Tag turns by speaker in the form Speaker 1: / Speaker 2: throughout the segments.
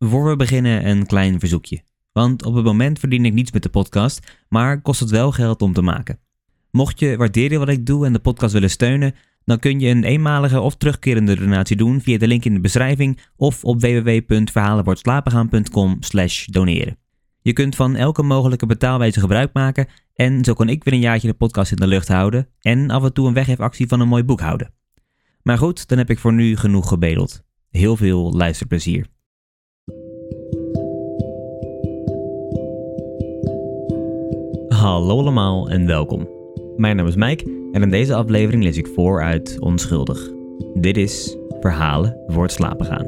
Speaker 1: Voor we beginnen een klein verzoekje. Want op het moment verdien ik niets met de podcast, maar kost het wel geld om te maken. Mocht je waarderen wat ik doe en de podcast willen steunen, dan kun je een eenmalige of terugkerende donatie doen via de link in de beschrijving of op www.verhalenvoortslapengaan.com/doneren. Je kunt van elke mogelijke betaalwijze gebruik maken en zo kan ik weer een jaartje de podcast in de lucht houden en af en toe een weggeefactie van een mooi boek houden. Maar goed, dan heb ik voor nu genoeg gebedeld. Heel veel luisterplezier. Hallo allemaal en welkom. Mijn naam is Mike en in deze aflevering lees ik voor uit Onschuldig. Dit is Verhalen voor het slapen gaan.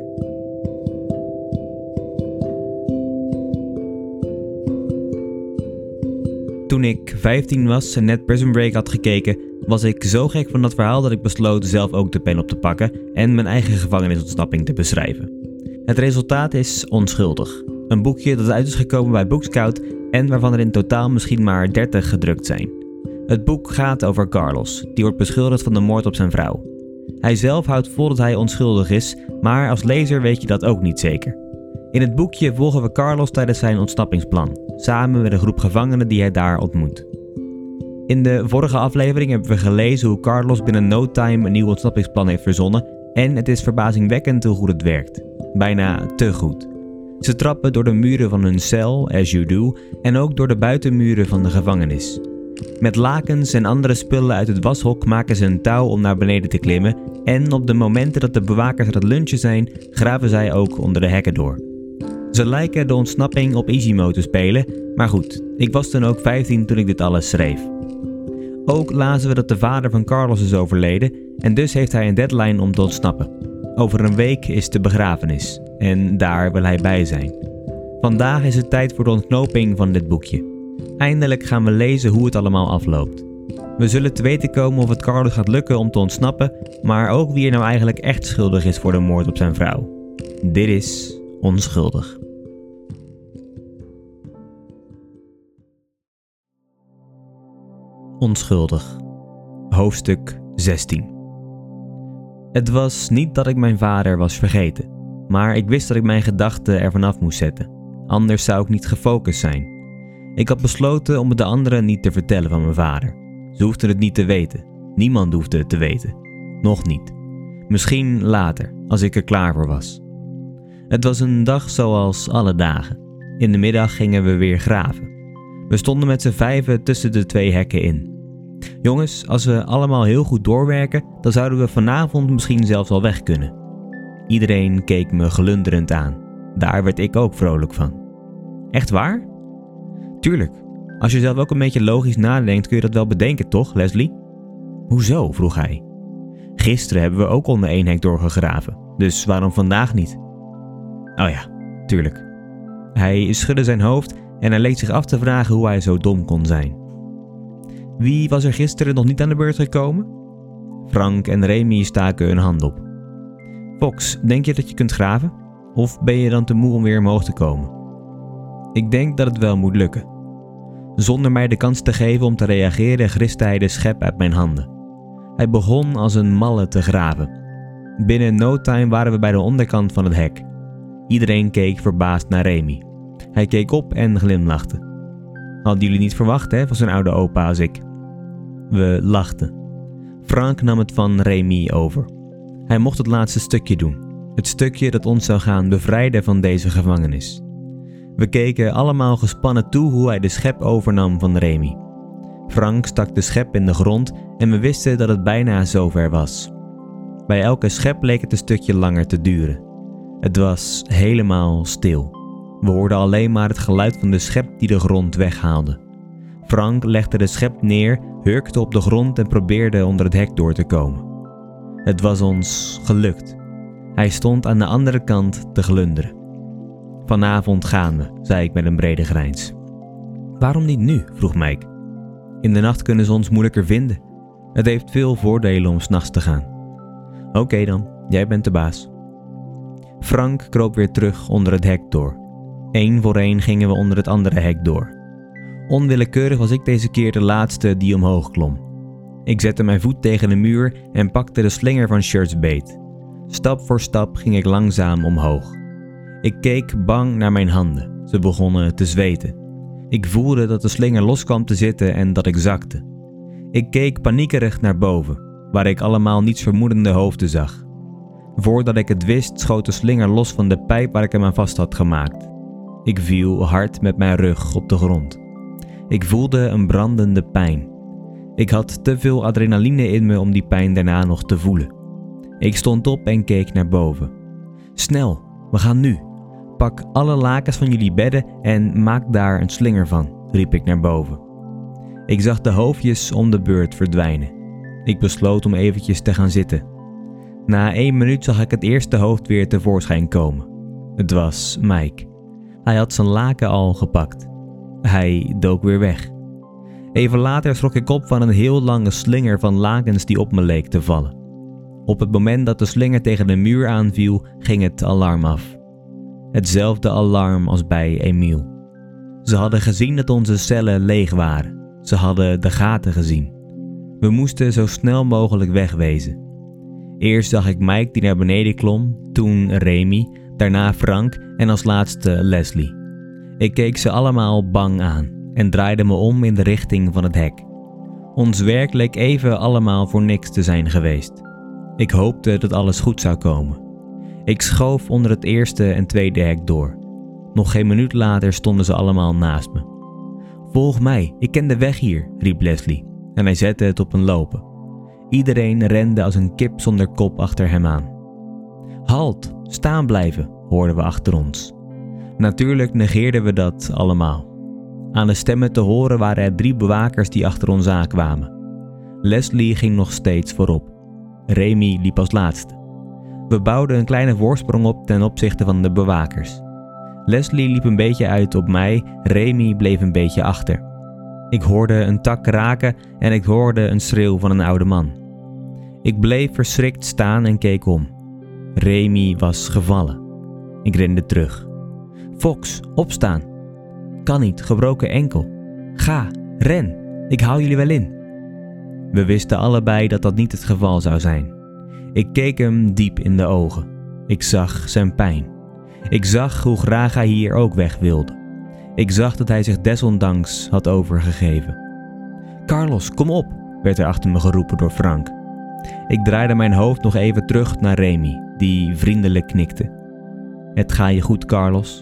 Speaker 1: Toen ik 15 was en net Prison Break had gekeken, was ik zo gek van dat verhaal dat ik besloot zelf ook de pen op te pakken en mijn eigen gevangenisontsnapping te beschrijven. Het resultaat is Onschuldig. Een boekje dat uit is gekomen bij Bookscout en waarvan er in totaal misschien maar 30 gedrukt zijn. Het boek gaat over Carlos, die wordt beschuldigd van de moord op zijn vrouw. Hij zelf houdt vol dat hij onschuldig is, maar als lezer weet je dat ook niet zeker. In het boekje volgen we Carlos tijdens zijn ontsnappingsplan, samen met een groep gevangenen die hij daar ontmoet. In de vorige aflevering hebben we gelezen hoe Carlos binnen no time een nieuw ontsnappingsplan heeft verzonnen en het is verbazingwekkend hoe goed het werkt. Bijna te goed. Ze trappen door de muren van hun cel, as you do, en ook door de buitenmuren van de gevangenis. Met lakens en andere spullen uit het washok maken ze een touw om naar beneden te klimmen en op de momenten dat de bewakers aan het lunchen zijn, graven zij ook onder de hekken door. Ze lijken de ontsnapping op easy mode te spelen, maar goed, ik was toen ook 15 toen ik dit alles schreef. Ook lazen we dat de vader van Carlos is overleden en dus heeft hij een deadline om te ontsnappen. Over een week is de begrafenis en daar wil hij bij zijn. Vandaag is het tijd voor de ontknoping van dit boekje. Eindelijk gaan we lezen hoe het allemaal afloopt. We zullen te weten komen of het Carlos gaat lukken om te ontsnappen, maar ook wie er nou eigenlijk echt schuldig is voor de moord op zijn vrouw. Dit is Onschuldig. Onschuldig. Hoofdstuk 16. Het was niet dat ik mijn vader was vergeten, maar ik wist dat ik mijn gedachten ervan af moest zetten. Anders zou ik niet gefocust zijn. Ik had besloten om het de anderen niet te vertellen van mijn vader. Ze hoefden het niet te weten. Niemand hoefde het te weten. Nog niet. Misschien later, als ik er klaar voor was. Het was een dag zoals alle dagen. In de middag gingen we weer graven. We stonden met z'n vijven tussen de 2 hekken in. Jongens, als we allemaal heel goed doorwerken, dan zouden we vanavond misschien zelfs al weg kunnen. Iedereen keek me glunderend aan. Daar werd ik ook vrolijk van. Echt waar? Tuurlijk. Als je zelf ook een beetje logisch nadenkt, kun je dat wel bedenken, toch, Leslie? Hoezo? Vroeg hij. Gisteren hebben we ook onder 1 hek doorgegraven, dus waarom vandaag niet? Oh ja, tuurlijk. Hij schudde zijn hoofd en hij leek zich af te vragen hoe hij zo dom kon zijn. Wie was er gisteren nog niet aan de beurt gekomen? Frank en Remy staken hun hand op. Fox, denk je dat je kunt graven? Of ben je dan te moe om weer omhoog te komen? Ik denk dat het wel moet lukken. Zonder mij de kans te geven om te reageren, griste hij de schep uit mijn handen. Hij begon als een malle te graven. Binnen no time waren we bij de onderkant van het hek. Iedereen keek verbaasd naar Remy. Hij keek op en glimlachte. Hadden jullie niet verwacht, hè, van zo'n oude opa als ik? We lachten. Frank nam het van Remy over. Hij mocht het laatste stukje doen. Het stukje dat ons zou gaan bevrijden van deze gevangenis. We keken allemaal gespannen toe hoe hij de schep overnam van Remy. Frank stak de schep in de grond en we wisten dat het bijna zover was. Bij elke schep leek het een stukje langer te duren. Het was helemaal stil. We hoorden alleen maar het geluid van de schep die de grond weghaalde. Frank legde de schep neer, hurkte op de grond en probeerde onder het hek door te komen. Het was ons gelukt. Hij stond aan de andere kant te glunderen. Vanavond gaan we, zei ik met een brede grijns. Waarom niet nu? Vroeg Mike. In de nacht kunnen ze ons moeilijker vinden. Het heeft veel voordelen om 's nachts te gaan. Oké dan, jij bent de baas. Frank kroop weer terug onder het hek door. 1 voor 1 gingen we onder het andere hek door. Onwillekeurig was ik deze keer de laatste die omhoog klom. Ik zette mijn voet tegen de muur en pakte de slinger van Shirts beet. Stap voor stap ging ik langzaam omhoog. Ik keek bang naar mijn handen. Ze begonnen te zweten. Ik voelde dat de slinger los kwam te zitten en dat ik zakte. Ik keek paniekerig naar boven, waar ik allemaal nietsvermoedende hoofden zag. Voordat ik het wist, schoot de slinger los van de pijp waar ik hem aan vast had gemaakt. Ik viel hard met mijn rug op de grond. Ik voelde een brandende pijn. Ik had te veel adrenaline in me om die pijn daarna nog te voelen. Ik stond op en keek naar boven. Snel, we gaan nu. Pak alle lakens van jullie bedden en maak daar een slinger van, riep ik naar boven. Ik zag de hoofdjes om de beurt verdwijnen. Ik besloot om eventjes te gaan zitten. Na 1 minuut zag ik het eerste hoofd weer tevoorschijn komen. Het was Mike. Hij had zijn laken al gepakt. Hij dook weer weg. Even later schrok ik op van een heel lange slinger van lakens die op me leek te vallen. Op het moment dat de slinger tegen de muur aanviel, ging het alarm af. Hetzelfde alarm als bij Emiel. Ze hadden gezien dat onze cellen leeg waren. Ze hadden de gaten gezien. We moesten zo snel mogelijk wegwezen. Eerst zag ik Mike die naar beneden klom, toen Remy, daarna Frank en als laatste Leslie. Ik keek ze allemaal bang aan en draaide me om in de richting van het hek. Ons werk leek even allemaal voor niks te zijn geweest. Ik hoopte dat alles goed zou komen. Ik schoof onder het eerste en tweede hek door. Nog geen minuut later stonden ze allemaal naast me. Volg mij, ik ken de weg hier, riep Leslie en hij zette het op een lopen. Iedereen rende als een kip zonder kop achter hem aan. Halt, staan blijven, hoorden we achter ons. Natuurlijk negeerden we dat allemaal. Aan de stemmen te horen waren er 3 bewakers die achter ons aankwamen. Leslie ging nog steeds voorop. Remy liep als laatste. We bouwden een kleine voorsprong op ten opzichte van de bewakers. Leslie liep een beetje uit op mij, Remy bleef een beetje achter. Ik hoorde een tak raken en ik hoorde een schreeuw van een oude man. Ik bleef verschrikt staan en keek om. Remy was gevallen. Ik rende terug. Fox, opstaan. Kan niet, gebroken enkel. Ga, ren, ik hou jullie wel in. We wisten allebei dat dat niet het geval zou zijn. Ik keek hem diep in de ogen. Ik zag zijn pijn. Ik zag hoe graag hij hier ook weg wilde. Ik zag dat hij zich desondanks had overgegeven. Carlos, kom op, werd er achter me geroepen door Frank. Ik draaide mijn hoofd nog even terug naar Remy, die vriendelijk knikte. Het gaat je goed, Carlos.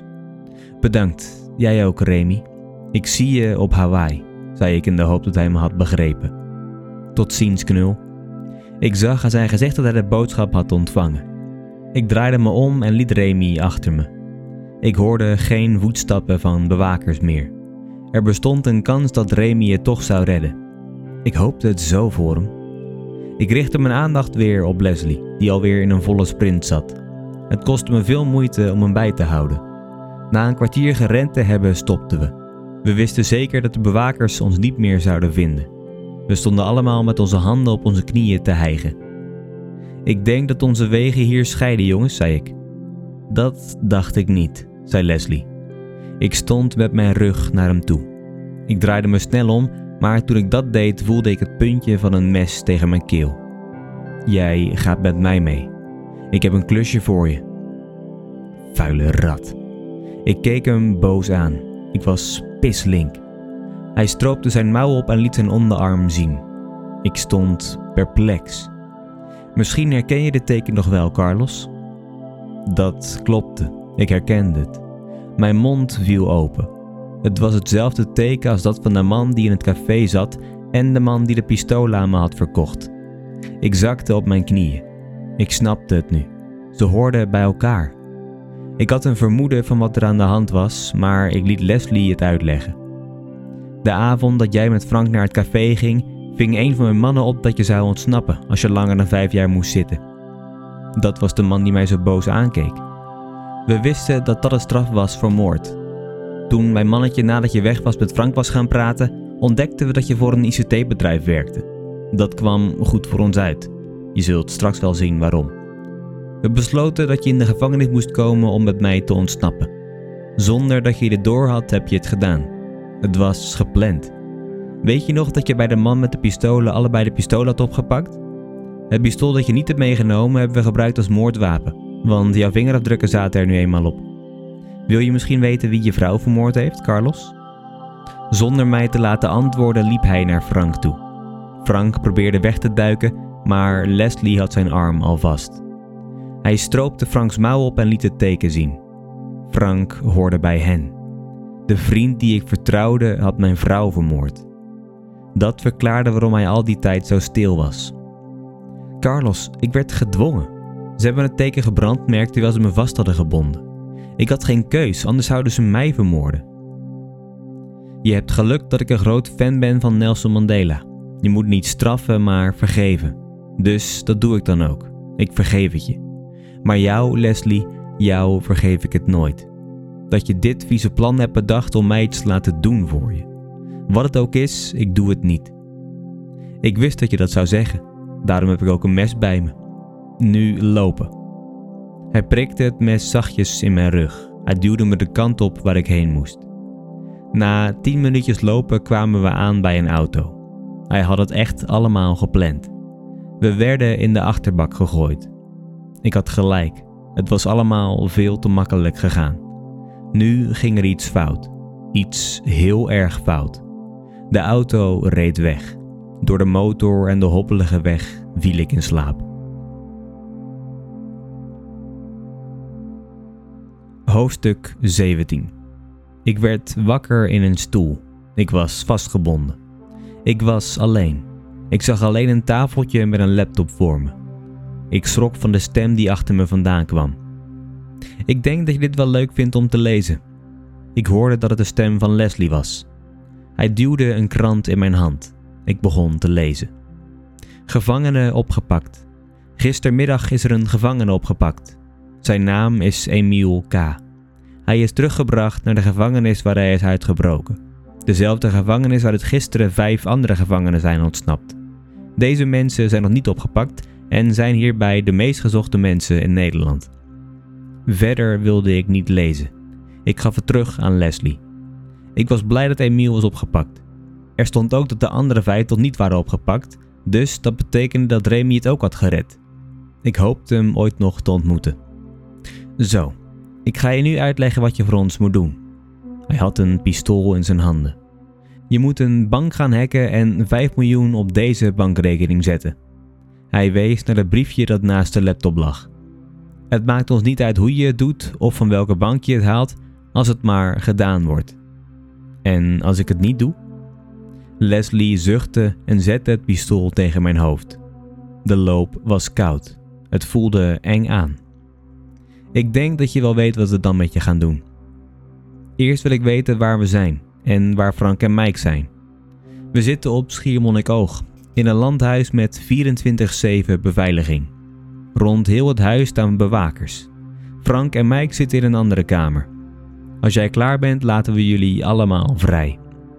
Speaker 1: Bedankt, jij ook, Remy. Ik zie je op Hawaii, zei ik in de hoop dat hij me had begrepen. Tot ziens, knul. Ik zag aan zijn gezicht dat hij de boodschap had ontvangen. Ik draaide me om en liet Remy achter me. Ik hoorde geen voetstappen van bewakers meer. Er bestond een kans dat Remy het toch zou redden. Ik hoopte het zo voor hem. Ik richtte mijn aandacht weer op Leslie, die alweer in een volle sprint zat. Het kostte me veel moeite om hem bij te houden. Na een kwartier gerend te hebben stopten we. We wisten zeker dat de bewakers ons niet meer zouden vinden. We stonden allemaal met onze handen op onze knieën te hijgen. Ik denk dat onze wegen hier scheiden, jongens, zei ik. Dat dacht ik niet, zei Leslie. Ik stond met mijn rug naar hem toe. Ik draaide me snel om, maar toen ik dat deed voelde ik het puntje van een mes tegen mijn keel. Jij gaat met mij mee. Ik heb een klusje voor je. Vuile rat. Ik keek hem boos aan. Ik was pislink. Hij stroopte zijn mouw op en liet zijn onderarm zien. Ik stond perplex. Misschien herken je dit teken nog wel, Carlos? Dat klopte. Ik herkende het. Mijn mond viel open. Het was hetzelfde teken als dat van de man die in het café zat en de man die de pistolen aan me had verkocht. Ik zakte op mijn knieën. Ik snapte het nu. Ze hoorden bij elkaar. Ik had een vermoeden van wat er aan de hand was, maar ik liet Leslie het uitleggen. De avond dat jij met Frank naar het café ging, ving een van mijn mannen op dat je zou ontsnappen als je langer dan 5 jaar moest zitten. Dat was de man die mij zo boos aankeek. We wisten dat dat een straf was voor moord. Toen mijn mannetje nadat je weg was met Frank was gaan praten, ontdekten we dat je voor een ICT-bedrijf werkte. Dat kwam goed voor ons uit. Je zult straks wel zien waarom. We besloten dat je in de gevangenis moest komen om met mij te ontsnappen. Zonder dat je dit door had, heb je het gedaan. Het was gepland. Weet je nog dat je bij de man met de pistolen allebei de pistool had opgepakt? Het pistool dat je niet hebt meegenomen hebben we gebruikt als moordwapen, want jouw vingerafdrukken zaten er nu eenmaal op. Wil je misschien weten wie je vrouw vermoord heeft, Carlos? Zonder mij te laten antwoorden liep hij naar Frank toe. Frank probeerde weg te duiken, maar Leslie had zijn arm al vast. Hij stroopte Franks mouw op en liet het teken zien. Frank hoorde bij hen. De vriend die ik vertrouwde had mijn vrouw vermoord. Dat verklaarde waarom hij al die tijd zo stil was. Carlos, ik werd gedwongen. Ze hebben het teken gebrandmerkt terwijl ze me vast hadden gebonden. Ik had geen keus, anders zouden ze mij vermoorden. Je hebt geluk dat ik een groot fan ben van Nelson Mandela. Je moet niet straffen, maar vergeven. Dus dat doe ik dan ook. Ik vergeef het je. Maar jou, Leslie, jou vergeef ik het nooit. Dat je dit vieze plan hebt bedacht om mij iets te laten doen voor je. Wat het ook is, ik doe het niet. Ik wist dat je dat zou zeggen. Daarom heb ik ook een mes bij me. Nu lopen. Hij prikte het mes zachtjes in mijn rug. Hij duwde me de kant op waar ik heen moest. Na 10 minuutjes lopen kwamen we aan bij een auto. Hij had het echt allemaal gepland. We werden in de achterbak gegooid. Ik had gelijk. Het was allemaal veel te makkelijk gegaan. Nu ging er iets fout. Iets heel erg fout. De auto reed weg. Door de motor en de hobbelige weg viel ik in slaap. Hoofdstuk 17. Ik werd wakker in een stoel. Ik was vastgebonden. Ik was alleen. Ik zag alleen een tafeltje met een laptop voor me. Ik schrok van de stem die achter me vandaan kwam. Ik denk dat je dit wel leuk vindt om te lezen. Ik hoorde dat het de stem van Leslie was. Hij duwde een krant in mijn hand. Ik begon te lezen. Gevangene opgepakt. Gistermiddag is er een gevangene opgepakt. Zijn naam is Emile K. Hij is teruggebracht naar de gevangenis waar hij is uitgebroken. Dezelfde gevangenis waar het gisteren 5 andere gevangenen zijn ontsnapt. Deze mensen zijn nog niet opgepakt en zijn hierbij de meest gezochte mensen in Nederland. Verder wilde ik niet lezen. Ik gaf het terug aan Leslie. Ik was blij dat Emile was opgepakt. Er stond ook dat de andere 5 nog niet waren opgepakt, dus dat betekende dat Remy het ook had gered. Ik hoopte hem ooit nog te ontmoeten. Zo, ik ga je nu uitleggen wat je voor ons moet doen. Hij had een pistool in zijn handen. Je moet een bank gaan hacken en 5 miljoen op deze bankrekening zetten. Hij wees naar het briefje dat naast de laptop lag. Het maakt ons niet uit hoe je het doet of van welke bank je het haalt, als het maar gedaan wordt. En als ik het niet doe? Leslie zuchtte en zette het pistool tegen mijn hoofd. De loop was koud. Het voelde eng aan. Ik denk dat je wel weet wat we dan met je gaan doen. Eerst wil ik weten waar we zijn en waar Frank en Mike zijn. We zitten op Schiermonnikoog, in een landhuis met 24/7 beveiliging. Rond heel het huis staan bewakers. Frank en Mike zitten in een andere kamer. Als jij klaar bent, laten we jullie allemaal vrij.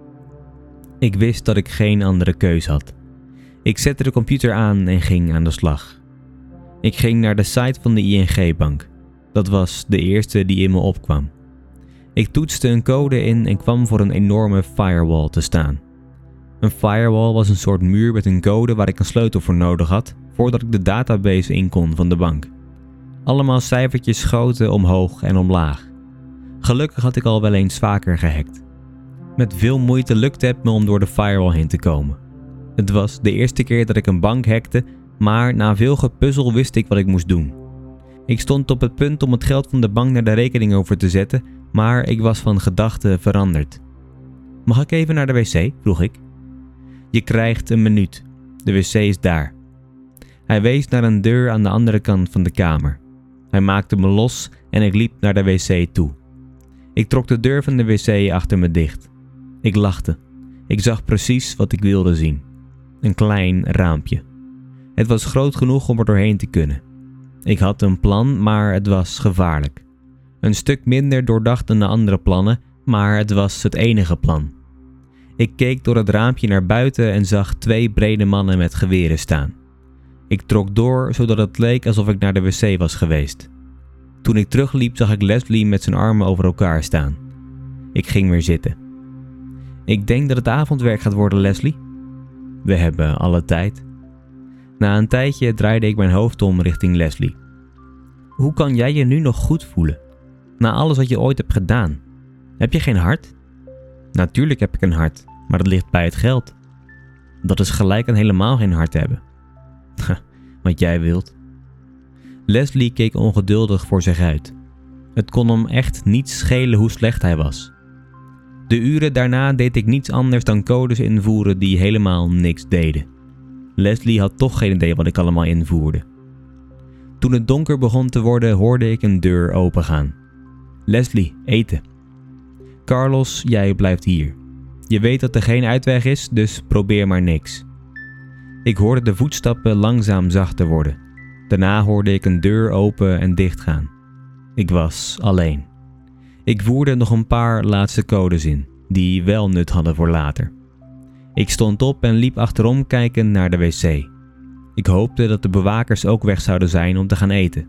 Speaker 1: Ik wist dat ik geen andere keus had. Ik zette de computer aan en ging aan de slag. Ik ging naar de site van de ING-bank. Dat was de eerste die in me opkwam. Ik toetste een code in en kwam voor een enorme firewall te staan. Een firewall was een soort muur met een code waar ik een sleutel voor nodig had, voordat ik de database in kon van de bank. Allemaal cijfertjes schoten omhoog en omlaag. Gelukkig had ik al wel eens vaker gehackt. Met veel moeite lukte het me om door de firewall heen te komen. Het was de eerste keer dat ik een bank hackte, maar na veel gepuzzel wist ik wat ik moest doen. Ik stond op het punt om het geld van de bank naar de rekening over te zetten, maar ik was van gedachten veranderd. Mag ik even naar de wc? Vroeg ik. Je krijgt een minuut. De wc is daar. Hij wees naar een deur aan de andere kant van de kamer. Hij maakte me los en ik liep naar de wc toe. Ik trok de deur van de wc achter me dicht. Ik lachte. Ik zag precies wat ik wilde zien. Een klein raampje. Het was groot genoeg om er doorheen te kunnen. Ik had een plan, maar het was gevaarlijk. Een stuk minder doordacht dan de andere plannen, maar het was het enige plan. Ik keek door het raampje naar buiten en zag 2 brede mannen met geweren staan. Ik trok door, zodat het leek alsof ik naar de wc was geweest. Toen ik terugliep zag ik Leslie met zijn armen over elkaar staan. Ik ging weer zitten. Ik denk dat het avondwerk gaat worden, Leslie. We hebben alle tijd. Na een tijdje draaide ik mijn hoofd om richting Leslie. Hoe kan jij je nu nog goed voelen? Na alles wat je ooit hebt gedaan. Heb je geen hart? Natuurlijk heb ik een hart, maar dat ligt bij het geld. Dat is gelijk aan helemaal geen hart hebben. Wat jij wilt. Leslie keek ongeduldig voor zich uit. Het kon hem echt niet schelen hoe slecht hij was. De uren daarna deed ik niets anders dan codes invoeren die helemaal niks deden. Leslie had toch geen idee wat ik allemaal invoerde. Toen het donker begon te worden, hoorde ik een deur opengaan. Leslie, eten. Carlos, jij blijft hier. Je weet dat er geen uitweg is, dus probeer maar niks. Ik hoorde de voetstappen langzaam zachter worden. Daarna hoorde ik een deur open en dichtgaan. Ik was alleen. Ik voerde nog een paar laatste codes in, die wel nut hadden voor later. Ik stond op en liep achterom kijken naar de wc. Ik hoopte dat de bewakers ook weg zouden zijn om te gaan eten.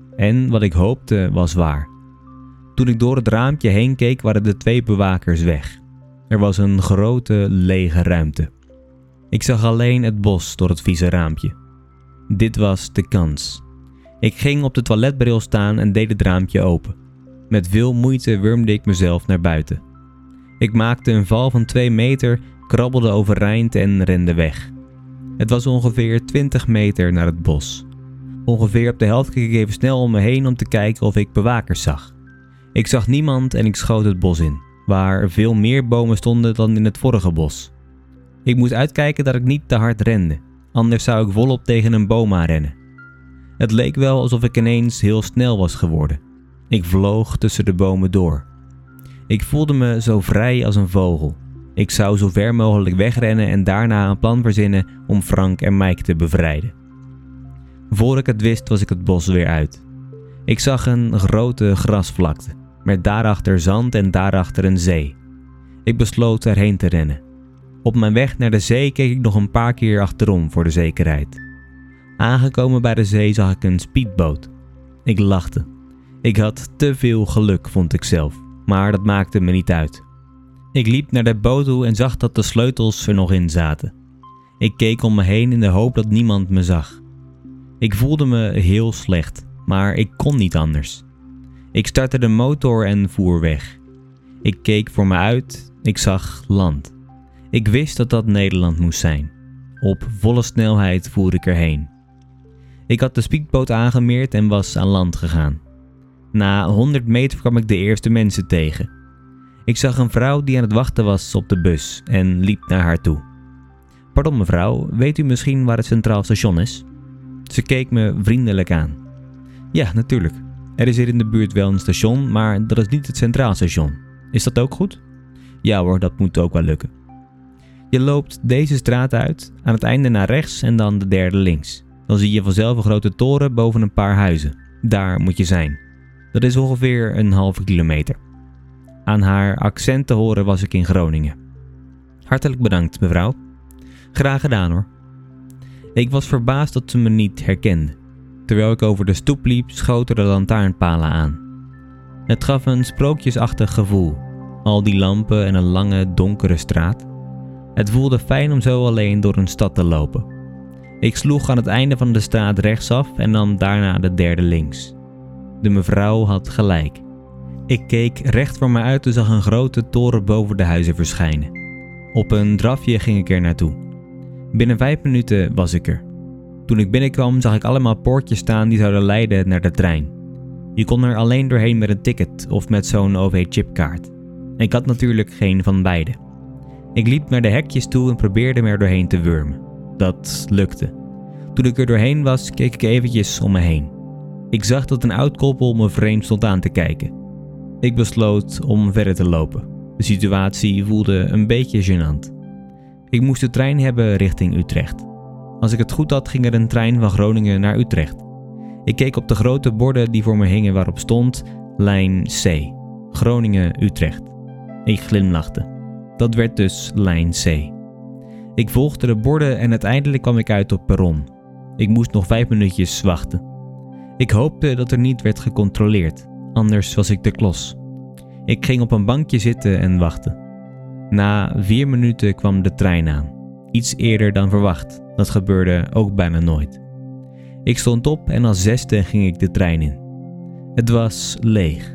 Speaker 1: En wat ik hoopte was waar. Toen ik door het raampje heen keek, waren de 2 bewakers weg. Er was een grote, lege ruimte. Ik zag alleen het bos door het vieze raampje. Dit was de kans. Ik ging op de toiletbril staan en deed het raampje open. Met veel moeite wurmde ik mezelf naar buiten. Ik maakte een val van 2 meter, krabbelde overeind en rende weg. Het was ongeveer 20 meter naar het bos. Ongeveer op de helft keek ik even snel om me heen om te kijken of ik bewakers zag. Ik zag niemand en ik schoot het bos in, waar veel meer bomen stonden dan in het vorige bos. Ik moest uitkijken dat ik niet te hard rende, anders zou ik volop tegen een boom aanrennen. Het leek wel alsof ik ineens heel snel was geworden. Ik vloog tussen de bomen door. Ik voelde me zo vrij als een vogel. Ik zou zo ver mogelijk wegrennen en daarna een plan verzinnen om Frank en Mike te bevrijden. Voor ik het wist was ik het bos weer uit. Ik zag een grote grasvlakte, met daarachter zand en daarachter een zee. Ik besloot erheen te rennen. Op mijn weg naar de zee keek ik nog een paar keer achterom voor de zekerheid. Aangekomen bij de zee zag ik een speedboot. Ik lachte. Ik had te veel geluk, vond ik zelf, maar dat maakte me niet uit. Ik liep naar de boot toe en zag dat de sleutels er nog in zaten. Ik keek om me heen in de hoop dat niemand me zag. Ik voelde me heel slecht, maar ik kon niet anders. Ik startte de motor en voer weg. Ik keek voor me uit, ik zag land. Ik wist dat dat Nederland moest zijn. Op volle snelheid voer ik erheen. Ik had de speedboot aangemeerd en was aan land gegaan. Na 100 meter kwam ik de eerste mensen tegen. Ik zag een vrouw die aan het wachten was op de bus en liep naar haar toe. Pardon mevrouw, weet u misschien waar het Centraal Station is? Ze keek me vriendelijk aan. Ja, natuurlijk. Er is hier in de buurt wel een station, maar dat is niet het Centraal Station. Is dat ook goed? Ja hoor, dat moet ook wel lukken. Je loopt deze straat uit, aan het einde naar rechts en dan de derde links. Dan zie je vanzelf een grote toren boven een paar huizen. Daar moet je zijn. Dat is ongeveer een halve kilometer. Aan haar accent te horen was ik in Groningen. Hartelijk bedankt, mevrouw. Graag gedaan hoor. Ik was verbaasd dat ze me niet herkende. Terwijl ik over de stoep liep, schoten de lantaarnpalen aan. Het gaf een sprookjesachtig gevoel. Al die lampen en een lange, donkere straat. Het voelde fijn om zo alleen door een stad te lopen. Ik sloeg aan het einde van de straat rechtsaf en nam daarna de derde links. De mevrouw had gelijk. Ik keek recht voor me uit en zag een grote toren boven de huizen verschijnen. Op een drafje ging ik er naartoe. Binnen 5 minuten was ik er. Toen ik binnenkwam zag ik allemaal poortjes staan die zouden leiden naar de trein. Je kon er alleen doorheen met een ticket of met zo'n OV-chipkaart. Ik had natuurlijk geen van beide. Ik liep naar de hekjes toe en probeerde me er doorheen te wurmen. Dat lukte. Toen ik er doorheen was, keek ik eventjes om me heen. Ik zag dat een oud koppel me vreemd stond aan te kijken. Ik besloot om verder te lopen. De situatie voelde een beetje gênant. Ik moest de trein hebben richting Utrecht. Als ik het goed had, ging er een trein van Groningen naar Utrecht. Ik keek op de grote borden die voor me hingen waarop stond lijn C, Groningen-Utrecht. Ik glimlachte. Dat werd dus lijn C. Ik volgde de borden en uiteindelijk kwam ik uit op perron. Ik moest nog 5 minuutjes wachten. Ik hoopte dat er niet werd gecontroleerd, anders was ik de klos. Ik ging op een bankje zitten en wachtte. Na 4 minuten kwam de trein aan. Iets eerder dan verwacht. Dat gebeurde ook bijna nooit. Ik stond op en als 6e ging ik de trein in. Het was leeg.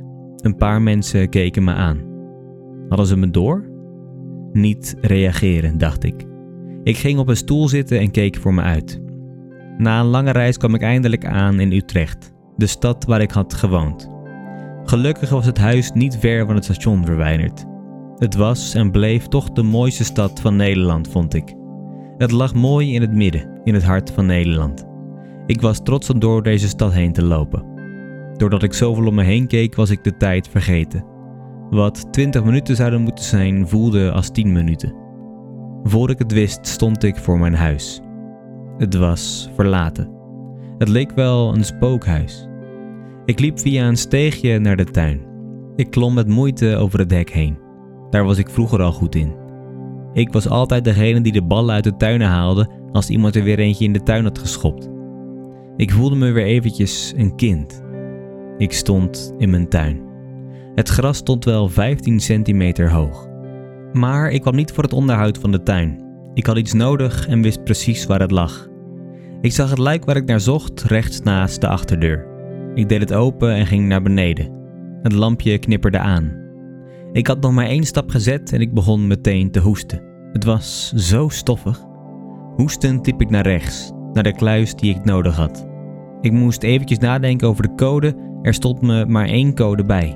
Speaker 1: Een paar mensen keken me aan. Hadden ze me door? Niet reageren, dacht ik. Ik ging op een stoel zitten en keek voor me uit. Na een lange reis kwam ik eindelijk aan in Utrecht, de stad waar ik had gewoond. Gelukkig was het huis niet ver van het station verwijderd. Het was en bleef toch de mooiste stad van Nederland, vond ik. Het lag mooi in het midden, in het hart van Nederland. Ik was trots om door deze stad heen te lopen. Doordat ik zoveel om me heen keek, was ik de tijd vergeten. Wat 20 minuten zouden moeten zijn, voelde als 10 minuten. Voor ik het wist, stond ik voor mijn huis. Het was verlaten. Het leek wel een spookhuis. Ik liep via een steegje naar de tuin. Ik klom met moeite over het hek heen. Daar was ik vroeger al goed in. Ik was altijd degene die de ballen uit de tuinen haalde als iemand er weer eentje in de tuin had geschopt. Ik voelde me weer eventjes een kind. Ik stond in mijn tuin. Het gras stond wel 15 centimeter hoog. Maar ik kwam niet voor het onderhoud van de tuin. Ik had iets nodig en wist precies waar het lag. Ik zag het luik waar ik naar zocht rechts naast de achterdeur. Ik deed het open en ging naar beneden. Het lampje knipperde aan. Ik had nog maar 1 stap gezet en ik begon meteen te hoesten. Het was zo stoffig. Hoestend liep ik naar rechts, naar de kluis die ik nodig had. Ik moest eventjes nadenken over de code. Er stond me maar 1 code bij.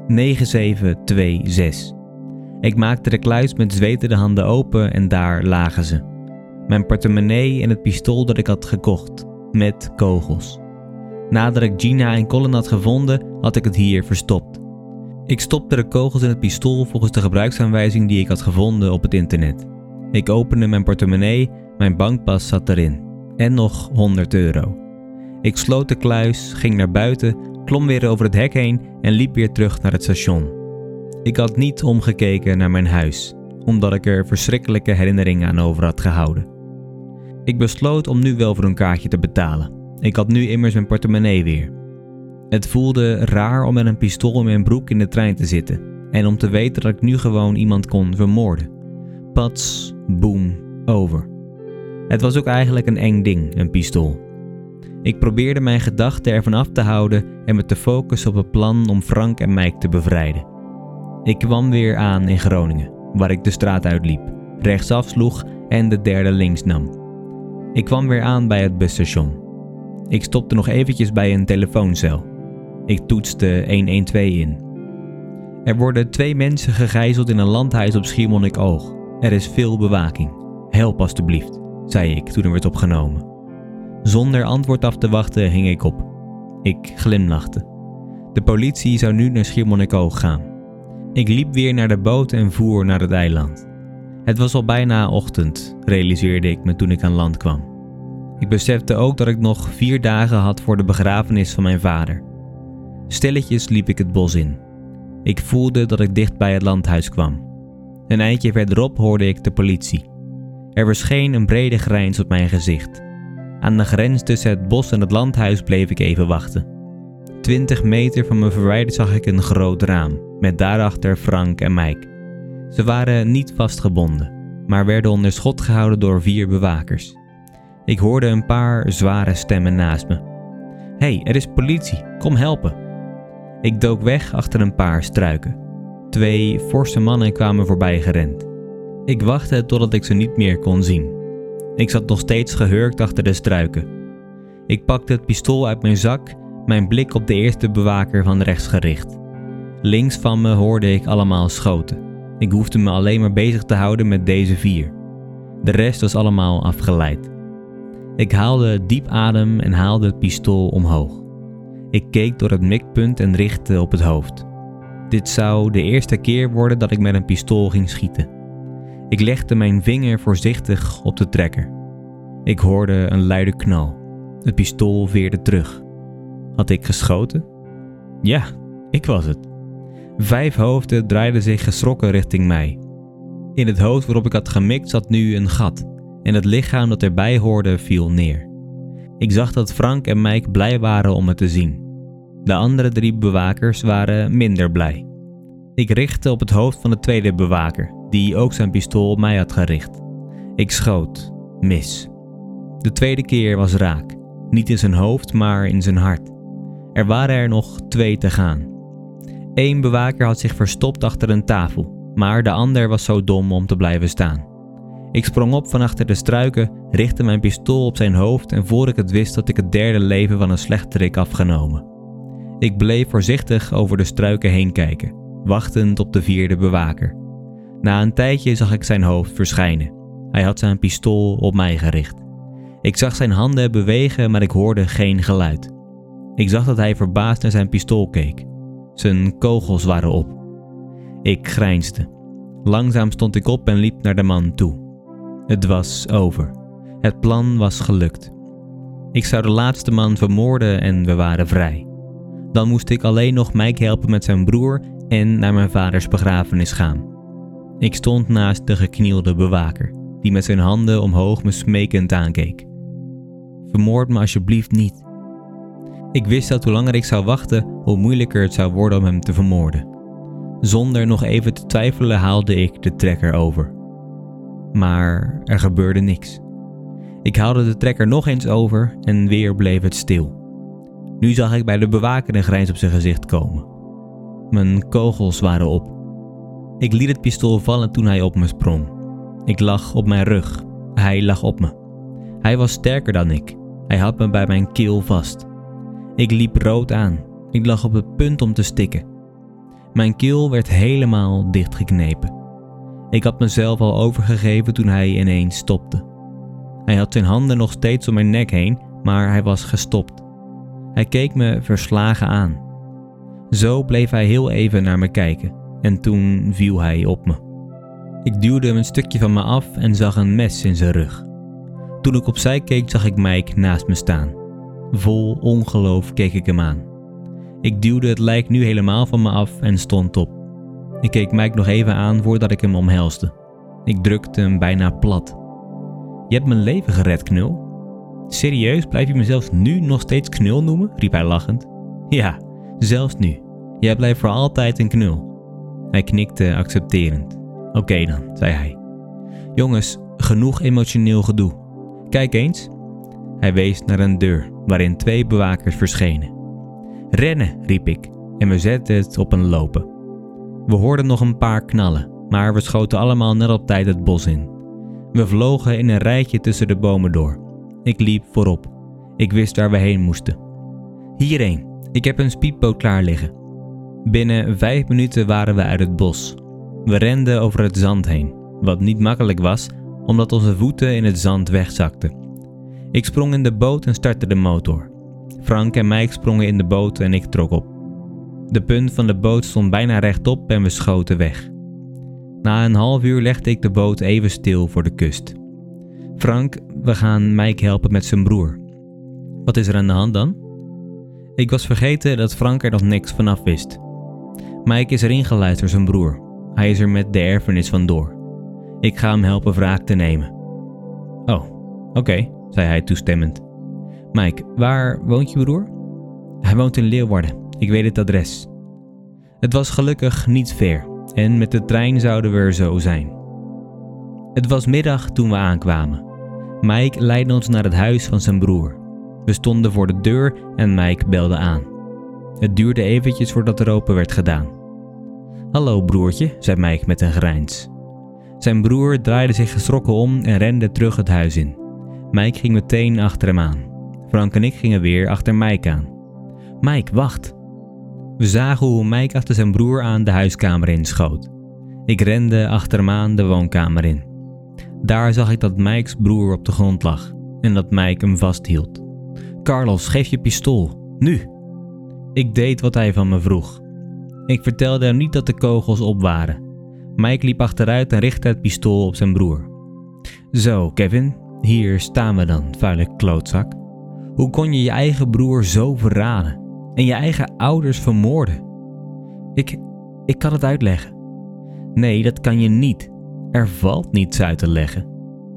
Speaker 1: 9726. Ik maakte de kluis met zwetende handen open en daar lagen ze. Mijn portemonnee en het pistool dat ik had gekocht, met kogels. Nadat ik Gina en Colin had gevonden, had ik het hier verstopt. Ik stopte de kogels in het pistool volgens de gebruiksaanwijzing die ik had gevonden op het internet. Ik opende mijn portemonnee, mijn bankpas zat erin. En nog €100. Ik sloot de kluis, ging naar buiten, klom weer over het hek heen en liep weer terug naar het station. Ik had niet omgekeken naar mijn huis, omdat ik er verschrikkelijke herinneringen aan over had gehouden. Ik besloot om nu wel voor een kaartje te betalen. Ik had nu immers mijn portemonnee weer. Het voelde raar om met een pistool in mijn broek in de trein te zitten en om te weten dat ik nu gewoon iemand kon vermoorden. Pats, boem, over. Het was ook eigenlijk een eng ding, een pistool. Ik probeerde mijn gedachten ervan af te houden en me te focussen op het plan om Frank en Mike te bevrijden. Ik kwam weer aan in Groningen, waar ik de straat uitliep, rechtsaf sloeg en de derde links nam. Ik kwam weer aan bij het busstation. Ik stopte nog eventjes bij een telefooncel. Ik toetste 112 in. Er worden 2 mensen gegijzeld in een landhuis op Schiermonnikoog. Er is veel bewaking. Help alstublieft, zei ik toen er werd opgenomen. Zonder antwoord af te wachten hing ik op. Ik glimlachte. De politie zou nu naar Schiermonnikoog gaan. Ik liep weer naar de boot en voer naar het eiland. Het was al bijna ochtend, realiseerde ik me toen ik aan land kwam. Ik besefte ook dat ik nog 4 dagen had voor de begrafenis van mijn vader. Stilletjes liep ik het bos in. Ik voelde dat ik dicht bij het landhuis kwam. Een eindje verderop hoorde ik de politie. Er verscheen een brede grijns op mijn gezicht. Aan de grens tussen het bos en het landhuis bleef ik even wachten. 20 meter van me verwijderd zag ik een groot raam, met daarachter Frank en Mike. Ze waren niet vastgebonden, maar werden onder schot gehouden door 4 bewakers. Ik hoorde een paar zware stemmen naast me. Hé, er is politie, kom helpen. Ik dook weg achter een paar struiken. 2 forse mannen kwamen voorbij gerend. Ik wachtte totdat ik ze niet meer kon zien. Ik zat nog steeds gehurkt achter de struiken. Ik pakte het pistool uit mijn zak, mijn blik op de eerste bewaker van rechts gericht. Links van me hoorde ik allemaal schoten. Ik hoefde me alleen maar bezig te houden met deze 4. De rest was allemaal afgeleid. Ik haalde diep adem en haalde het pistool omhoog. Ik keek door het mikpunt en richtte op het hoofd. Dit zou de eerste keer worden dat ik met een pistool ging schieten. Ik legde mijn vinger voorzichtig op de trekker. Ik hoorde een luide knal. Het pistool veerde terug. Had ik geschoten? Ja, ik was het. 5 hoofden draaiden zich geschrokken richting mij. In het hoofd waarop ik had gemikt zat nu een gat en het lichaam dat erbij hoorde viel neer. Ik zag dat Frank en Mike blij waren om me te zien. De andere 3 bewakers waren minder blij. Ik richtte op het hoofd van de tweede bewaker, die ook zijn pistool op mij had gericht. Ik schoot, mis. De tweede keer was raak, niet in zijn hoofd, maar in zijn hart. Er waren er nog 2 te gaan. Eén bewaker had zich verstopt achter een tafel, maar de ander was zo dom om te blijven staan. Ik sprong op van achter de struiken, richtte mijn pistool op zijn hoofd en voor ik het wist had ik het derde leven van een slechterik afgenomen. Ik bleef voorzichtig over de struiken heen kijken, wachtend op de vierde bewaker. Na een tijdje zag ik zijn hoofd verschijnen. Hij had zijn pistool op mij gericht. Ik zag zijn handen bewegen, maar ik hoorde geen geluid. Ik zag dat hij verbaasd naar zijn pistool keek. Zijn kogels waren op. Ik grijnsde. Langzaam stond ik op en liep naar de man toe. Het was over. Het plan was gelukt. Ik zou de laatste man vermoorden en we waren vrij. Dan moest ik alleen nog Mike helpen met zijn broer en naar mijn vaders begrafenis gaan. Ik stond naast de geknielde bewaker, die met zijn handen omhoog me smekend aankeek. Vermoord me alsjeblieft niet. Ik wist dat hoe langer ik zou wachten, hoe moeilijker het zou worden om hem te vermoorden. Zonder nog even te twijfelen haalde ik de trekker over. Maar er gebeurde niks. Ik haalde de trekker nog eens over en weer bleef het stil. Nu zag ik bij de bewaker een grijns op zijn gezicht komen. Mijn kogels waren op. Ik liet het pistool vallen toen hij op me sprong. Ik lag op mijn rug. Hij lag op me. Hij was sterker dan ik. Hij had me bij mijn keel vast. Ik liep rood aan. Ik lag op het punt om te stikken. Mijn keel werd helemaal dichtgeknepen. Ik had mezelf al overgegeven toen hij ineens stopte. Hij had zijn handen nog steeds om mijn nek heen, maar hij was gestopt. Hij keek me verslagen aan. Zo bleef hij heel even naar me kijken en toen viel hij op me. Ik duwde hem een stukje van me af en zag een mes in zijn rug. Toen ik opzij keek zag ik Mike naast me staan. Vol ongeloof keek ik hem aan. Ik duwde het lijk nu helemaal van me af en stond op. Ik keek Mike nog even aan voordat ik hem omhelsde. Ik drukte hem bijna plat. Je hebt mijn leven gered, knul. Serieus, blijf je me zelfs nu nog steeds knul noemen? Riep hij lachend. Ja, zelfs nu. Jij blijft voor altijd een knul. Hij knikte accepterend. Oké dan, zei hij. Jongens, genoeg emotioneel gedoe. Kijk eens. Hij wees naar een deur waarin 2 bewakers verschenen. Rennen, riep ik en we zetten het op een lopen. We hoorden nog een paar knallen, maar we schoten allemaal net op tijd het bos in. We vlogen in een rijtje tussen de bomen door. Ik liep voorop. Ik wist waar we heen moesten. Hierheen, ik heb een speedboot klaar liggen. Binnen 5 minuten waren we uit het bos. We renden over het zand heen, wat niet makkelijk was, omdat onze voeten in het zand wegzakten. Ik sprong in de boot en startte de motor. Frank en Mike sprongen in de boot en ik trok op. De punt van de boot stond bijna rechtop en we schoten weg. Na een half uur legde ik de boot even stil voor de kust. Frank, we gaan Mike helpen met zijn broer. Wat is er aan de hand dan? Ik was vergeten dat Frank er nog niks vanaf wist. Mike is erin geluisterd door zijn broer. Hij is er met de erfenis vandoor. Ik ga hem helpen wraak te nemen. Oh, oké, zei hij toestemmend. Mike, waar woont je broer? Hij woont in Leeuwarden. Ik weet het adres. Het was gelukkig niet ver en met de trein zouden we er zo zijn. Het was middag toen we aankwamen. Mike leidde ons naar het huis van zijn broer. We stonden voor de deur en Mike belde aan. Het duurde eventjes voordat er open werd gedaan. Hallo broertje, zei Mike met een grijns. Zijn broer draaide zich geschrokken om en rende terug het huis in. Mike ging meteen achter hem aan. Frank en ik gingen weer achter Mike aan. Mike, wacht! We zagen hoe Mike achter zijn broer aan de huiskamer inschoot. Ik rende achter hem aan de woonkamer in. Daar zag ik dat Mike's broer op de grond lag en dat Mike hem vasthield. Carlos, geef je pistool, nu! Ik deed wat hij van me vroeg. Ik vertelde hem niet dat de kogels op waren. Mike liep achteruit en richtte het pistool op zijn broer. Zo, Kevin, hier staan we dan, vuile klootzak. Hoe kon je je eigen broer zo verraden en je eigen ouders vermoorden? Ik kan het uitleggen. Nee, dat kan je niet. Er valt niets uit te leggen.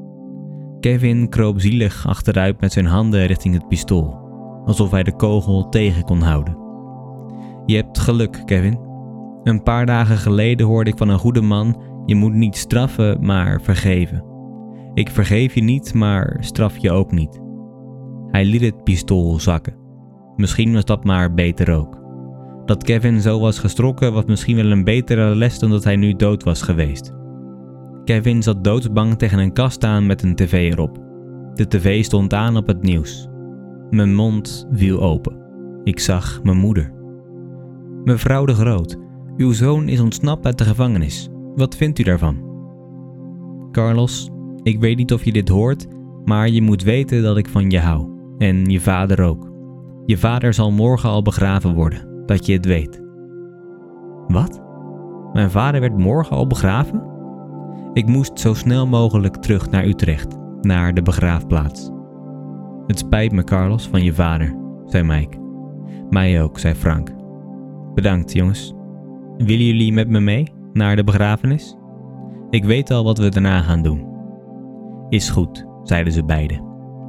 Speaker 1: Kevin kroop zielig achteruit met zijn handen richting het pistool, alsof hij de kogel tegen kon houden. Je hebt geluk, Kevin. Een paar dagen geleden hoorde ik van een goede man, je moet niet straffen, maar vergeven. Ik vergeef je niet, maar straf je ook niet. Hij liet het pistool zakken. Misschien was dat maar beter ook. Dat Kevin zo was geschrokken was misschien wel een betere les dan dat hij nu dood was geweest. Kevin zat doodsbang tegen een kast aan met een tv erop. De tv stond aan op het nieuws. Mijn mond viel open. Ik zag mijn moeder. Mevrouw de Groot, uw zoon is ontsnapt uit de gevangenis. Wat vindt u daarvan? Carlos, ik weet niet of je dit hoort, maar je moet weten dat ik van je hou. En je vader ook. Je vader zal morgen al begraven worden, dat je het weet. Wat? Mijn vader werd morgen al begraven? Ik moest zo snel mogelijk terug naar Utrecht, naar de begraafplaats. Het spijt me, Carlos, van je vader, zei Mike. Mij ook, zei Frank. Bedankt, jongens. Willen jullie met me mee naar de begrafenis? Ik weet al wat we daarna gaan doen. Is goed, zeiden ze beiden.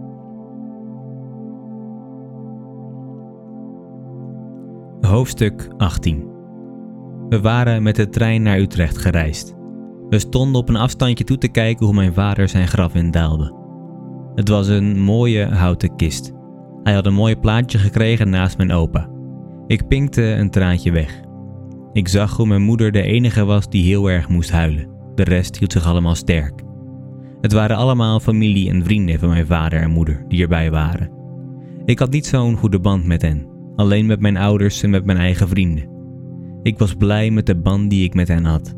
Speaker 1: Hoofdstuk 18. We waren met de trein naar Utrecht gereisd. We stonden op een afstandje toe te kijken hoe mijn vader zijn graf indaalde. Het was een mooie houten kist. Hij had een mooi plaatje gekregen naast mijn opa. Ik pinkte een traantje weg. Ik zag hoe mijn moeder de enige was die heel erg moest huilen. De rest hield zich allemaal sterk. Het waren allemaal familie en vrienden van mijn vader en moeder die erbij waren. Ik had niet zo'n goede band met hen. Alleen met mijn ouders en met mijn eigen vrienden. Ik was blij met de band die ik met hen had.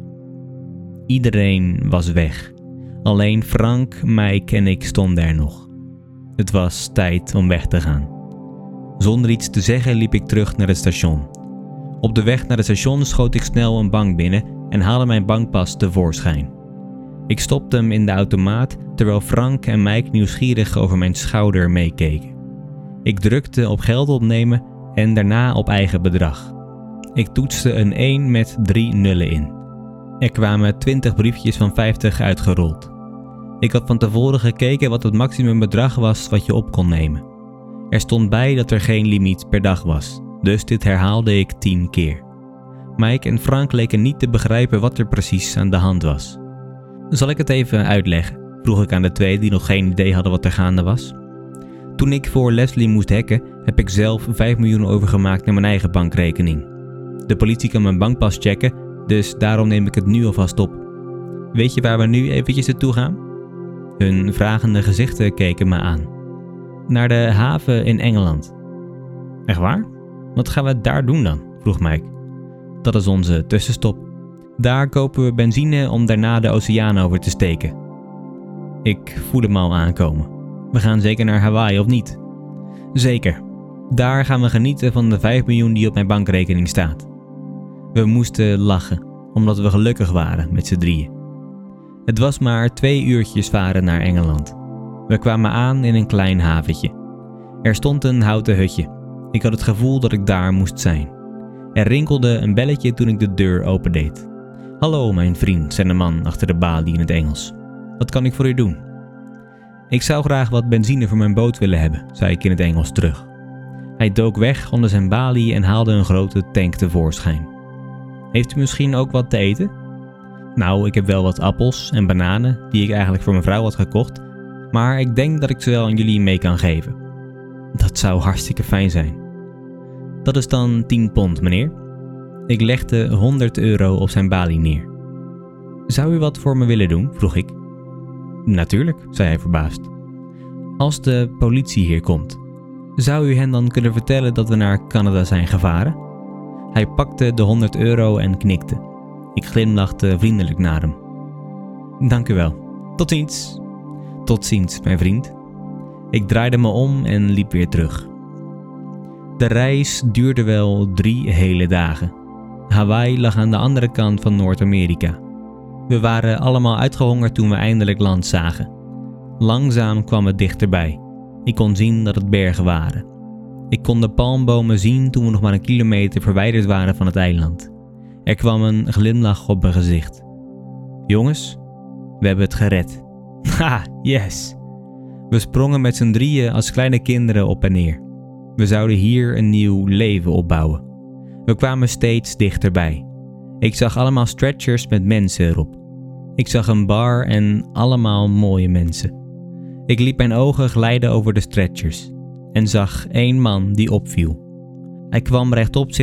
Speaker 1: Iedereen was weg. Alleen Frank, Mike en ik stonden er nog. Het was tijd om weg te gaan. Zonder iets te zeggen liep ik terug naar het station. Op de weg naar het station schoot ik snel een bank binnen en haalde mijn bankpas tevoorschijn. Ik stopte hem in de automaat terwijl Frank en Mike nieuwsgierig over mijn schouder meekeken. Ik drukte op geld opnemen en daarna op eigen bedrag. Ik toetste een 1 met 3 nullen in. Er kwamen 20 briefjes van 50 uitgerold. Ik had van tevoren gekeken wat het maximumbedrag was wat je op kon nemen. Er stond bij dat er geen limiet per dag was, dus dit herhaalde ik 10 keer. Mike en Frank leken niet te begrijpen wat er precies aan de hand was. Zal ik het even uitleggen? Vroeg ik aan de twee die nog geen idee hadden wat er gaande was. Toen ik voor Leslie moest hacken, heb ik zelf 5 miljoen overgemaakt naar mijn eigen bankrekening. De politie kan mijn bankpas checken, dus daarom neem ik het nu alvast op. Weet je waar we nu eventjes naartoe gaan? Hun vragende gezichten keken me aan. Naar de haven in Engeland. Echt waar? Wat gaan we daar doen dan? Vroeg Mike. Dat is onze tussenstop. Daar kopen we benzine om daarna de oceaan over te steken. Ik voel hem al aankomen. We gaan zeker naar Hawaii of niet? Zeker. Daar gaan we genieten van de 5 miljoen die op mijn bankrekening staat. We moesten lachen, omdat we gelukkig waren met z'n drieën. Het was maar 2 uurtjes varen naar Engeland. We kwamen aan in een klein haventje. Er stond een houten hutje. Ik had het gevoel dat ik daar moest zijn. Er rinkelde een belletje toen ik de deur opendeed. Hallo mijn vriend, zei de man achter de balie in het Engels. Wat kan ik voor u doen? Ik zou graag wat benzine voor mijn boot willen hebben, zei ik in het Engels terug. Hij dook weg onder zijn balie en haalde een grote tank tevoorschijn. Heeft u misschien ook wat te eten? Nou, ik heb wel wat appels en bananen die ik eigenlijk voor mijn vrouw had gekocht, maar ik denk dat ik ze wel aan jullie mee kan geven. Dat zou hartstikke fijn zijn. Dat is dan 10 pond, meneer. Ik legde €100 op zijn balie neer. Zou u wat voor me willen doen? Vroeg ik. Natuurlijk, zei hij verbaasd. Als de politie hier komt, zou u hen dan kunnen vertellen dat we naar Canada zijn gevaren? Hij pakte de €100 en knikte. Ik glimlachte vriendelijk naar hem. Dank u wel. Tot ziens. Tot ziens, mijn vriend. Ik draaide me om en liep weer terug. De reis duurde wel 3 hele dagen. Hawaii lag aan de andere kant van Noord-Amerika. We waren allemaal uitgehongerd toen we eindelijk land zagen. Langzaam kwam het dichterbij. Ik kon zien dat het bergen waren. Ik kon de palmbomen zien toen we nog maar 1 kilometer verwijderd waren van het eiland. Er kwam een glimlach op mijn gezicht. Jongens, we hebben het gered. Ha, yes! We sprongen met z'n drieën als kleine kinderen op en neer. We zouden hier een nieuw leven opbouwen. We kwamen steeds dichterbij. Ik zag allemaal stretchers met mensen erop. Ik zag een bar en allemaal mooie mensen. Ik liet mijn ogen glijden over de stretchers en zag 1 man die opviel. Hij kwam rechtop zitten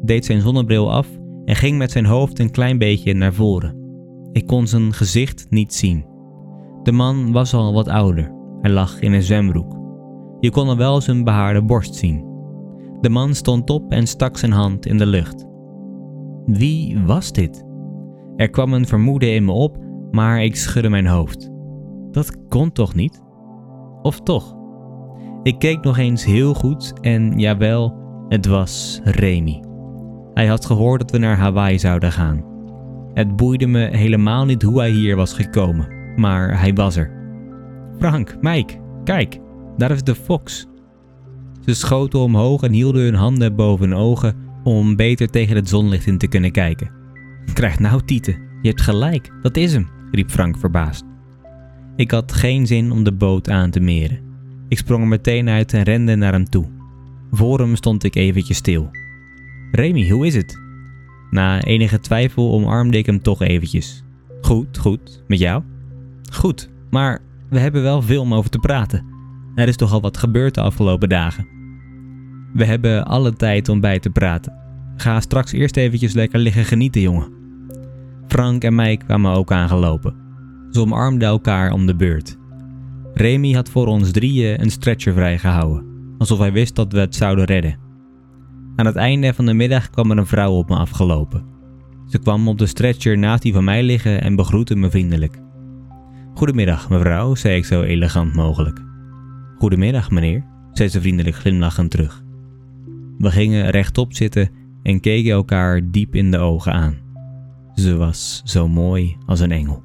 Speaker 1: deed zijn zonnebril af en ging met zijn hoofd een klein beetje naar voren. Ik kon zijn gezicht niet zien. De man was al wat ouder. Hij lag in een zwembroek. Je kon al wel zijn behaarde borst zien. De man stond op en stak zijn hand in de lucht. Wie was dit? Er kwam een vermoeden in me op, maar ik schudde mijn hoofd. Dat kon toch niet? Of toch? Ik keek nog eens heel goed en jawel, het was Remy. Hij had gehoord dat we naar Hawaii zouden gaan. Het boeide me helemaal niet hoe hij hier was gekomen, maar hij was er. Frank, Mike, kijk, daar is de Fox. Ze schoten omhoog en hielden hun handen boven hun ogen om beter tegen het zonlicht in te kunnen kijken. Krijg nou tieten, je hebt gelijk, dat is hem, riep Frank verbaasd. Ik had geen zin om de boot aan te meren. Ik sprong er meteen uit en rende naar hem toe. Voor hem stond ik eventjes stil. Remy, hoe is het? Na enige twijfel omarmde ik hem toch eventjes. Goed, met jou? Goed, maar we hebben wel veel om over te praten. Er is toch al wat gebeurd de afgelopen dagen. We hebben alle tijd om bij te praten. Ga straks eerst eventjes lekker liggen genieten, jongen. Frank en Mike kwamen ook aangelopen. Ze omarmden elkaar om de beurt. Remy had voor ons drieën een stretcher vrijgehouden, alsof hij wist dat we het zouden redden. Aan het einde van de middag kwam er een vrouw op me afgelopen. Ze kwam op de stretcher naast die van mij liggen en begroette me vriendelijk. Goedemiddag, mevrouw, zei ik zo elegant mogelijk. Goedemiddag, meneer, zei ze vriendelijk glimlachend terug. We gingen rechtop zitten en keken elkaar diep in de ogen aan. Ze was zo mooi als een engel.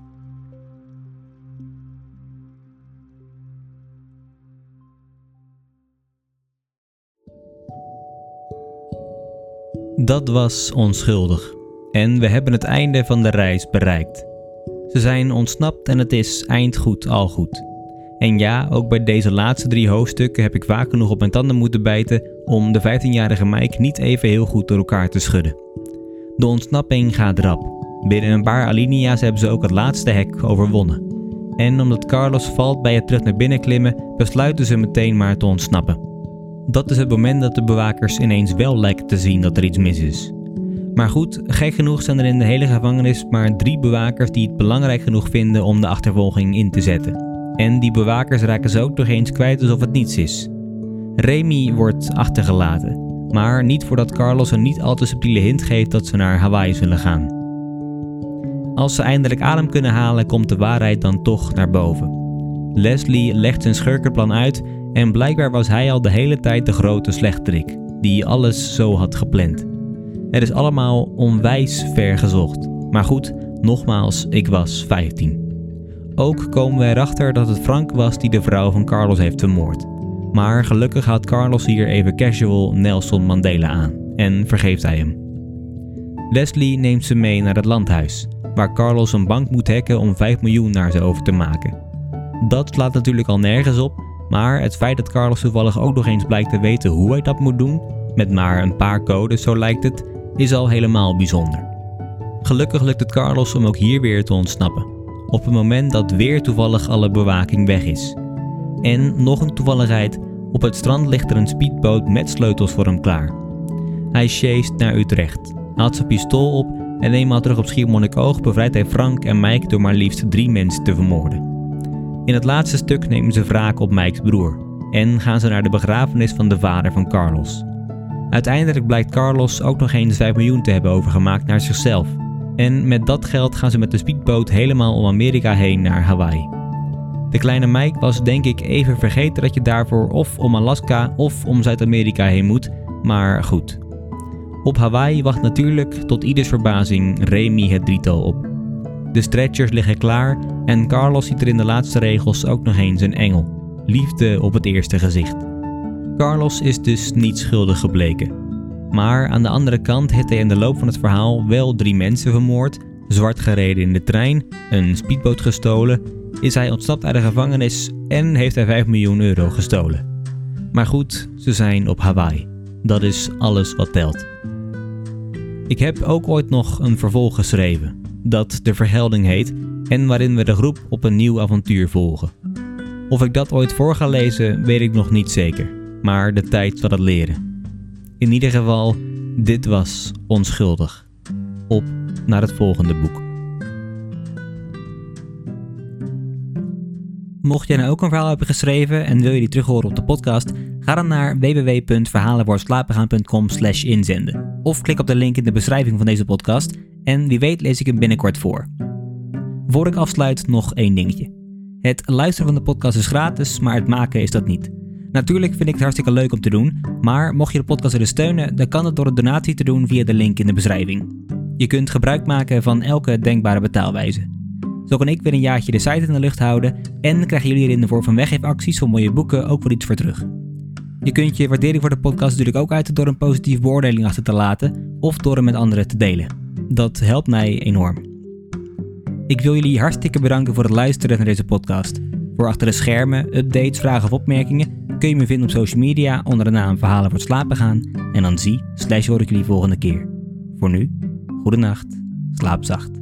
Speaker 1: Dat was onschuldig en we hebben het einde van de reis bereikt. Ze zijn ontsnapt en het is eindgoed al goed. En ja, ook bij deze laatste 3 hoofdstukken heb ik vaak genoeg op mijn tanden moeten bijten om de 15-jarige Mike niet even heel goed door elkaar te schudden. De ontsnapping gaat rap. Binnen een paar alinea's hebben ze ook het laatste hek overwonnen. En omdat Carlos valt bij het terug naar binnen klimmen, besluiten ze meteen maar te ontsnappen. Dat is het moment dat de bewakers ineens wel lijken te zien dat er iets mis is. Maar goed, gek genoeg zijn er in de hele gevangenis maar 3 bewakers die het belangrijk genoeg vinden om de achtervolging in te zetten. En die bewakers raken ze ook nog eens kwijt alsof het niets is. Remy wordt achtergelaten, maar niet voordat Carlos een niet al te subtiele hint geeft dat ze naar Hawaii zullen gaan. Als ze eindelijk adem kunnen halen, komt de waarheid dan toch naar boven. Leslie legt zijn schurkenplan uit en blijkbaar was hij al de hele tijd de grote slechterik, die alles zo had gepland. Het is allemaal onwijs ver gezocht. Maar goed, nogmaals, ik was 15. Ook komen we erachter dat het Frank was die de vrouw van Carlos heeft vermoord. Maar gelukkig houdt Carlos hier even casual Nelson Mandela aan en vergeeft hij hem. Leslie neemt ze mee naar het landhuis, waar Carlos een bank moet hacken om 5 miljoen naar ze over te maken. Dat slaat natuurlijk al nergens op, maar het feit dat Carlos toevallig ook nog eens blijkt te weten hoe hij dat moet doen, met maar een paar codes zo lijkt het, is al helemaal bijzonder. Gelukkig lukt het Carlos om ook hier weer te ontsnappen, op het moment dat weer toevallig alle bewaking weg is. En nog een toevalligheid, op het strand ligt er een speedboot met sleutels voor hem klaar. Hij sjeest naar Utrecht, haalt zijn pistool op en eenmaal terug op Schiermonnikoog bevrijdt hij Frank en Mike door maar liefst 3 mensen te vermoorden. In het laatste stuk nemen ze wraak op Mike's broer en gaan ze naar de begrafenis van de vader van Carlos. Uiteindelijk blijkt Carlos ook nog eens 5 miljoen te hebben overgemaakt naar zichzelf. En met dat geld gaan ze met de speedboot helemaal om Amerika heen naar Hawaii. De kleine Mike was denk ik even vergeten dat je daarvoor of om Alaska of om Zuid-Amerika heen moet, maar goed. Op Hawaii wacht natuurlijk tot ieders verbazing Remy het drietal op. De stretchers liggen klaar en Carlos ziet er in de laatste regels ook nog eens een engel. Liefde op het eerste gezicht. Carlos is dus niet schuldig gebleken. Maar aan de andere kant heeft hij in de loop van het verhaal wel 3 mensen vermoord, zwart gereden in de trein, een speedboot gestolen, is hij ontsnapt uit de gevangenis en heeft hij 5 miljoen euro gestolen. Maar goed, ze zijn op Hawaii. Dat is alles wat telt. Ik heb ook ooit nog een vervolg geschreven, dat De Vergelding heet en waarin we de groep op een nieuw avontuur volgen. Of ik dat ooit voor ga lezen, weet ik nog niet zeker, maar de tijd zal het leren. In ieder geval, Dit was Onschuldig. Op naar het volgende boek. Mocht jij nou ook een verhaal hebben geschreven en wil je die terug horen op de podcast, ga dan naar www.verhalenvoorslapengaan.com/inzenden. Of klik op de link in de beschrijving van deze podcast en wie weet lees ik hem binnenkort voor. Voor ik afsluit nog één dingetje. Het luisteren van de podcast is gratis, maar het maken is dat niet. Natuurlijk vind ik het hartstikke leuk om te doen, maar mocht je de podcast willen steunen, dan kan het door een donatie te doen via de link in de beschrijving. Je kunt gebruik maken van elke denkbare betaalwijze. Zo kan ik weer een jaartje de site in de lucht houden en krijgen jullie er in de vorm van weggeefacties voor mooie boeken ook wel iets voor terug. Je kunt je waardering voor de podcast natuurlijk ook uiten door een positieve beoordeling achter te laten of door hem met anderen te delen. Dat helpt mij enorm. Ik wil jullie hartstikke bedanken voor het luisteren naar deze podcast. Voor achter de schermen, updates, vragen of opmerkingen kun je me vinden op social media onder de naam Verhalen voor het slapen gaan en dan hoor ik jullie volgende keer. Voor nu, goedenacht, slaap zacht.